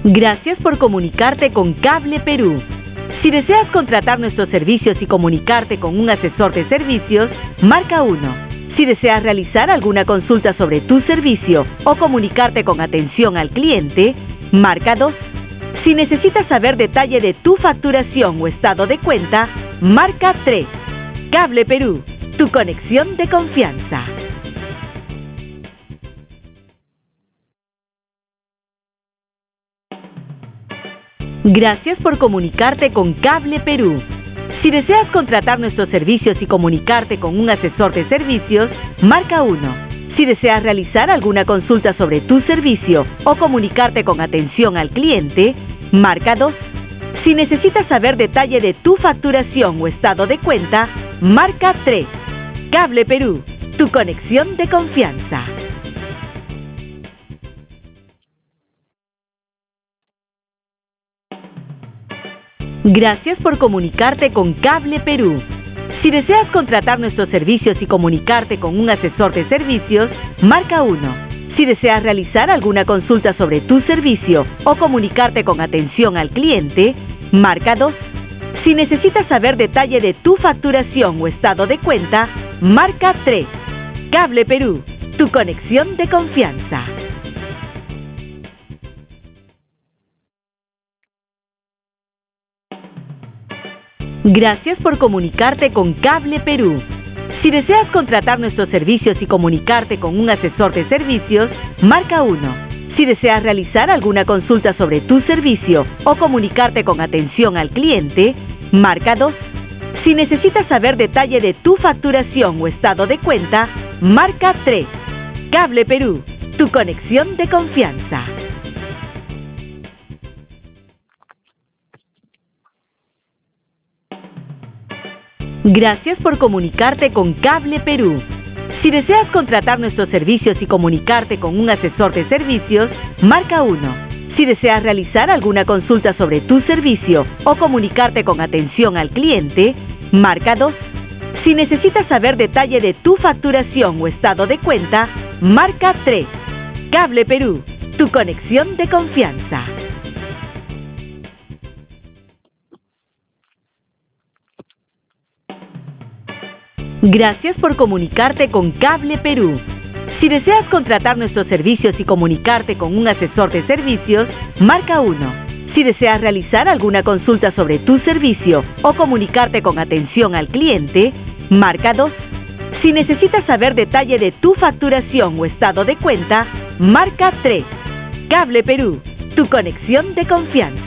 Gracias por comunicarte con Cable Perú. Si deseas contratar nuestros servicios y comunicarte con un asesor de servicios, marca 1. Si deseas realizar alguna consulta sobre tu servicio o comunicarte con atención al cliente, marca 2. Si necesitas saber detalle de tu facturación o estado de cuenta, marca 3. Cable Perú, tu conexión de confianza. Gracias por comunicarte con Cable Perú. Si deseas contratar nuestros servicios y comunicarte con un asesor de servicios, marca 1. Si deseas realizar alguna consulta sobre tu servicio o comunicarte con atención al cliente, marca 2. Si necesitas saber detalle de tu facturación o estado de cuenta, marca 3. Cable Perú, tu conexión de confianza. Gracias por comunicarte con Cable Perú. Si deseas contratar nuestros servicios y comunicarte con un asesor de servicios, marca 1. Si deseas realizar alguna consulta sobre tu servicio o comunicarte con atención al cliente, marca 2. Si necesitas saber detalle de tu facturación o estado de cuenta, marca 3. Cable Perú, tu conexión de confianza. Gracias por comunicarte con Cable Perú. Si deseas contratar nuestros servicios y comunicarte con un asesor de servicios, marca 1. Si deseas realizar alguna consulta sobre tu servicio o comunicarte con atención al cliente, marca 2. Si necesitas saber detalle de tu facturación o estado de cuenta, marca 3. Cable Perú, tu conexión de confianza. Gracias por comunicarte con Cable Perú. Si deseas contratar nuestros servicios y comunicarte con un asesor de servicios, marca 1. Si deseas realizar alguna consulta sobre tu servicio o comunicarte con atención al cliente, marca 2. Si necesitas saber detalle de tu facturación o estado de cuenta, marca 3. Cable Perú, tu conexión de confianza. Gracias por comunicarte con Cable Perú. Si deseas contratar nuestros servicios y comunicarte con un asesor de servicios, marca 1. Si deseas realizar alguna consulta sobre tu servicio o comunicarte con atención al cliente, marca 2. Si necesitas saber detalle de tu facturación o estado de cuenta, marca 3. Cable Perú, tu conexión de confianza.